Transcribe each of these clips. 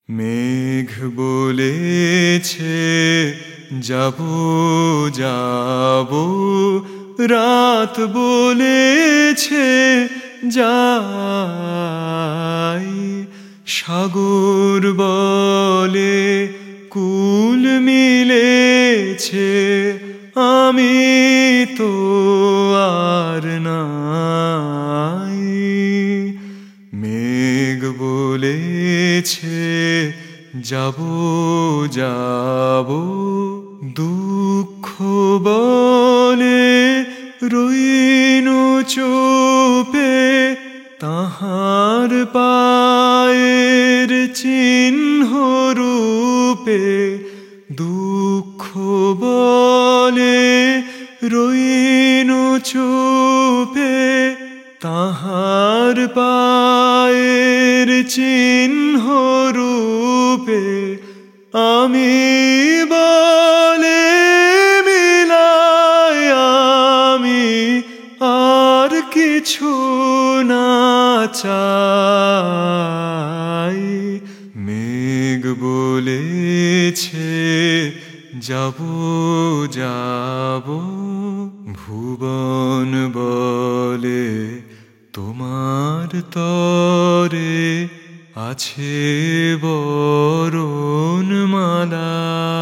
মেঘ বলেছে যাব যাব, রাত বলেছে যাই। সাগর বলে কুল মিলেছে, আমি তো আর নাই। মেঘ বলেছে যাব যাব, দুঃখ বলে রইনু চুপে, তাহার পায়ের চিহ্ন রূপে। দুঃখ বলে রইনু চুপে, তাহার পায়ের চিহ্ন রূপে। আমি বলে মিলাই আমি আর কিছু না চাই। মেঘ বলেছে যাব যাব, ভুবন বলে তোমার তরে আছে বরণমালা।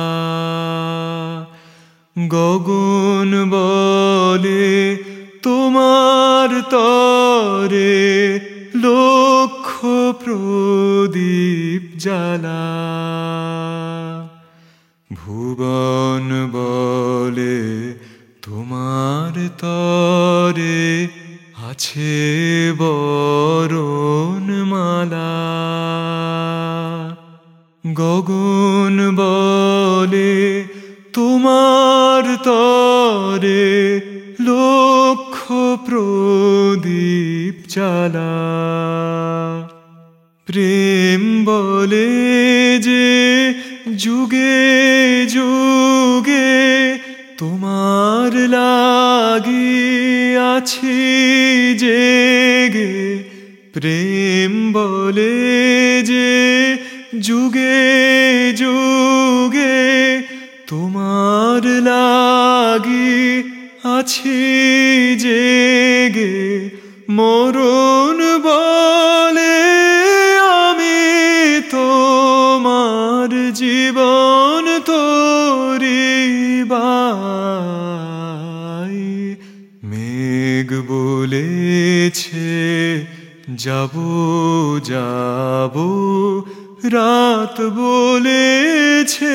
গগন বলে তোমার তরে লক্ষ প্রদীপ জ্বালা। ভুবন বলে তোমার তরে আছে বরণমালা। গগন বলে তোমার তরে লক্ষ প্রদীপ জ্বালা। প্রেম বলে যে যুগে যুগে তোমার লাগি আছি জেগে। প্রেম বলে যে যুগে যুগে তোমার লাগি আছি জেগে। মরণ বলে আমি তোমার জীবন তোরি বাই। মেঘ বলেছে যাব যাব, রাত বলেছে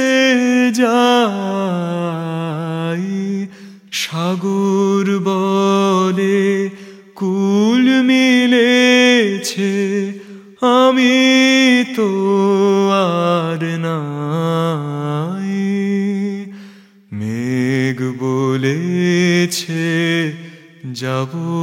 যাই। সাগর বলে কুল মিলেছে, আমি তো আর নাই। মেঘ বলেছে যাব